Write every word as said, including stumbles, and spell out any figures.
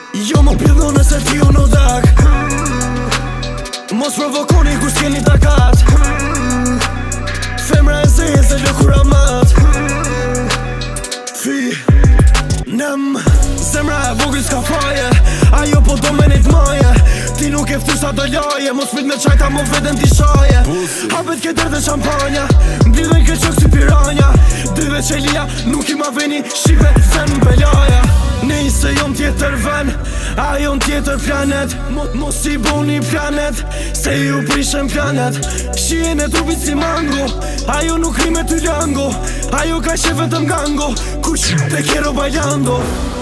Jo më pjedho nëse ti u në dak. Mos provokoni kur s'keni takat. Femra e zezë e lëkura mat. Fi Nem Zemra e vogël s'ka faje. Ajo po do me një t'maje. Ti nuk e fty sa do laje. Mos fit me qajta mo veten t'i shaje. Hapet ketër dhe shampanja. Mblidhen ke qok si piranja. Dyve qelia nuk i ma veni. Shive zen belaja. Nej se jom tjetër ven. A jon tjetër planet. Mos, mos i boni planet. Se ju prishen planet. Shien e trupit si mango. Ajo nuk ri me ty lango. Ajo ka qe vetëm gango. Kush te kjero bailando.